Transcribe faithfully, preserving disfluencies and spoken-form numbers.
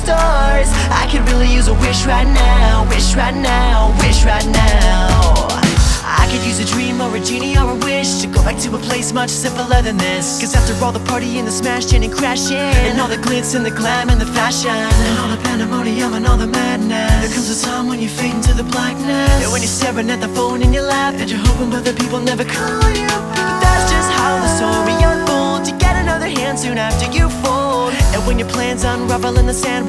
stars. I could really use a wish right now, wish right now, wish right now. I could use a dream or a genie or a wish to go back to a place much simpler than this. Cause after all the partying, the smashing and crashing, and all the glitz and the glam and the fashion, and all the pandemonium and all the madness, there comes a time when you fade into the blackness, and when you're staring at the phone in your lap, and you're hoping other people never call you back. But that's just how the story unfolds. You get another hand soon after you fold, and when your plans unravel in the sand,